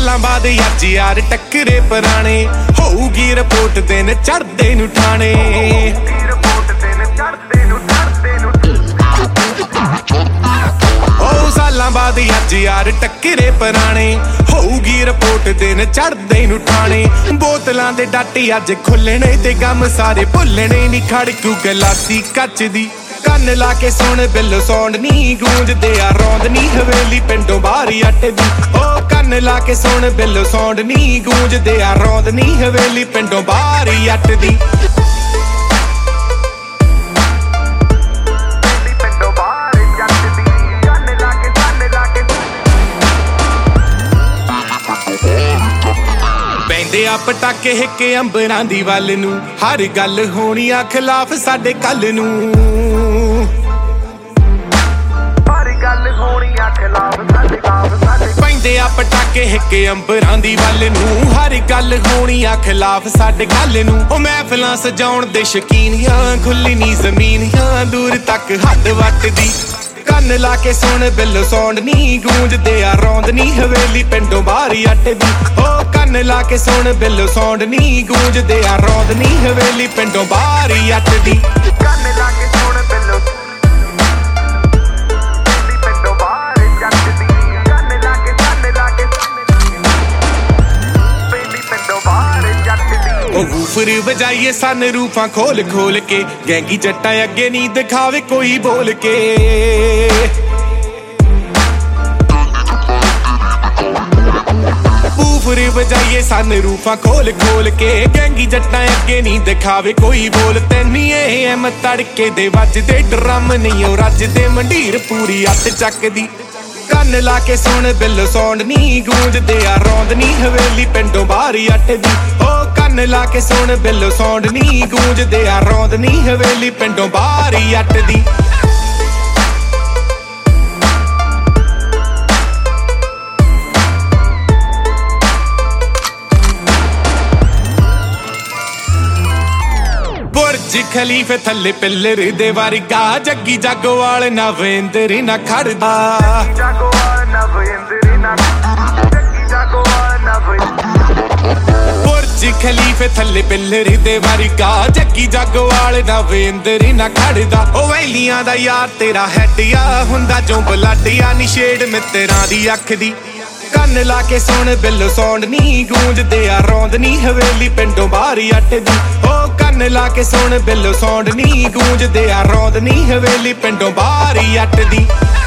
ਸਾਲਾਂ ਬਾਅਦ ਅੱਜ ਯਾਰ ਟੱਕਰੇ ਪੁਰਾਣੇ ਹੋਊਗੀ ਰਿਪੋਰਟ ਦਿਨ ਚੜ੍ਹਦੇ ਨੂੰ ਠਾਣੇ ਸਾਲਾਂ ਬਾਅਦ ਅੱਜ ਯਾਰ ਟੱਕਰੇ ਪੁਰਾਣੇ ਹੋਊਗੀ ਰਿਪੋਰਟ ਦਿਨ ਚੜ੍ਹਦੇ ਨੂੰ ਠਾਣੇ ਬੋਤਲਾਂ ਦੇ ਡਾਟੀ ਅੱਜ ਖੁੱਲਣੇ ਤੇ ਗਮ ਸਾਰੇ ਭੁੱਲਣੇ ਨੀ ਖੜਕੂ ਗਲਾਸੀ ਕੱਚ ਦੀ ਕੰਨ ਲਾ ਕੇ ਸੁਣ ਬਿੱਲ ਸੌਂਡ ਨੀ ਗੂੰਜਦੇ ਆ ਰੌਂਦ ਨੀ ਹਵੇਲੀ ਪਿੰਡੋਂ ਬਾਹਰੀ ਅੱਟ ਦੀ ਉਹ ਕੰਨ ਲਾ ਕੇ ਸੁਣ ਬਿੱਲ ਸੌਂਡ ਨੀ ਗੂੰਜਦੇ ਆ ਰੌਂਦ ਨੀ ਹਵੇਲੀ ਪਿੰਡੋਂ ਬਾਹਰੀ ਅੱਟ ਦੀ ਪੈਂਦੇ ਆ ਪਟਾਕੇ ਹਿੱਕੇ ਅੰਬਰਾਂ ਦੀ ਵੱਲ ਨੂੰ ਹਰ ਗੱਲ ਹੋਣੀ ਆ ਖਿਲਾਫ ਸਾਡੇ ਕੱਲ ਨੂੰ ਹਰ ਗੱਲ ਹੋਣੀ ਆ ਖਿਲਾਫ ਸਾਡੇ ਪੈਂਦੇ ਆ ਪਟਾਕੇ ਹਿੱਕੇ ਅੰਬਰਾਂ ਦੀ ਵੱਲ ਨੂੰ ਹਰ ਗੱਲ ਹੋਣੀ ਆ ਖਿਲਾਫ ਸਾਡੇ ਕੱਲ ਨੂੰ ਉਹ ਮਹਿਫਲਾਂ ਸਜਾਉਣ ਦੇ ਸ਼ਕੀਨੀਆਂ ਖੁੱਲੀ ਨੀ ਜ਼ਮੀਨੀਆਂ ਦੂਰ ਤੱਕ ਹੱਦ ਵੱਟਦੀ ਕੰਨ ਲਾ ਕੇ ਸੁਣ ਬਿੱਲ ਸੌਂਡ ਨੀ ਗੂੰਜਦੇ ਆ ਰੌਂਦ ਨੀ ਹਵੇਲੀ ਪਿੰਡੋਂ ਬਾਹਰੀ ਅੱਟ ਦੀ ਉਹ ਕੰਨ ਲਾ ਕੇ ਸੁਣ ਬਿੱਲ ਸੌਂਡ ਨੀ ਗੂੰਜਦੇ ਆ ਰੌਂਦ ਨੀ ਹਵੇਲੀ ਪਿੰਡੋਂ ਬਾਹਰੀ ਅੱਟ ਦੀ ਕੰਨ ਲਾ ਕੇ ਸੁਣ ਬਿੱਲ ਪਿੰਡੋਂ ਬਾਹਰੀ ਅੱਟ ਦੀ ਕੰਨ ਲਾ ਕੇ ਬੇਲੀ ਪਿੰਡੋਂ ਬਾਹਰੀ ਅੱਟ ਦੀ ਉਹ ਵੂਫਰ ਵਜਾਈਏ ਸਨ ਰੂਫਾਂ ਖੋਲ ਖੋਲ ਕੇ ਗੈਂਗੀ ਜੱਟਾਂ ਅੱਗੇ ਨੀ ਦਿਖਾਵੇ ਕੋਈ ਬੋਲ ਕੇ ਵੂਫਰ ਵਜਾਈਏ ਸਨ ਰੂਫਾਂ ਖੋਲ ਖੋਲ ਕੇ ਗੈਂਗੀ ਜੱਟਾਂ ਅੱਗੇ ਨੀ ਦਿਖਾਵੇ ਕੋਈ ਬੋਲ ਤੈਨੀ ਐਮ ਤੜਕੇ ਦੇ ਵੱਜਦੇ ਡਰਮ ਨਹੀਂ ਉਹ ਰੱਜਦੇ ਮੰਡੀਰ ਪੂਰੀ ਅੱਤ ਚੱਕਦੀ ਕੰਨ ਲਾ ਕੇ ਸੁਣ ਬਿੱਲ ਸੌਂਡ ਨੀ ਗੂੰਜਦੇ ਆ ਰੌਂਦ ਨੀ ਹਵੇਲੀ ਪਿੰਡੋਂ ਬਾਹਰੀ ਅੱਟ ਦੀ ਉਹ ਕੰਨ ਲਾ ਕੇ ਸੁਣ ਬਿੱਲ ਸੌਂਡ ਨੀ ਗੂੰਜਦੇ ਆ ਰੌਂਦ ਨੀ ਹਵੇਲੀ ਪਿੰਡੋਂ ਬਾਹਰੀ ਅੱਟ ਦੀ ਬੁਰਜ ਖਲੀਫੇ ਥੱਲੇ ਪਿੱਲਰ ਦੇ ਵਰਗਾ ਜੱਗੀ ਜਾਗੋਵਾਲ ਨਵੇਂਦਰ ਨਾ ਖੜਦਾ ਬੁਰਜ ਖਲੀਫੇ ਥੱਲੇ ਪਿੱਲਰ ਦੇ ਵਰਗਾ ਜੱਗੀ ਜਾਗੋਵਾਲ ਨਵੇਂਦਰ ਨਾ ਖੜਦਾ ਉਹ ਵੈਲੀਆਂ ਦਾ ਯਾਰ ਤੇਰਾ ਹੈਟਿਆ ਹੁੰਦਾ ਜੋ ਬਲਾਟਿਆ ਨਿਸ਼ੇੜ ਮਿੱਤਰਾਂ ਦੀ ਅੱਖ ਦੀ ਕੰਨ ਲਾ ਕੇ ਸੁਣ ਬਿੱਲ ਸੌਂਡ ਨੀ ਗੂੰਜਦੇ ਆ ਰੌਂਦ ਨੀ ਹਵੇਲੀ ਪਿੰਡੋਂ ਬਾਹਰੀ ਅੱਟ ਦੀ ਉਹ ਕੰਨ ਲਾ ਕੇ ਸੁਣ ਬਿੱਲ ਸੌਂਡ ਨੀ ਗੂੰਜਦੇ ਆ ਰੌਂਦ ਨੀ ਹਵੇਲੀ ਪਿੰਡੋਂ ਬਾਹਰੀ ਅੱਟ ਦੀ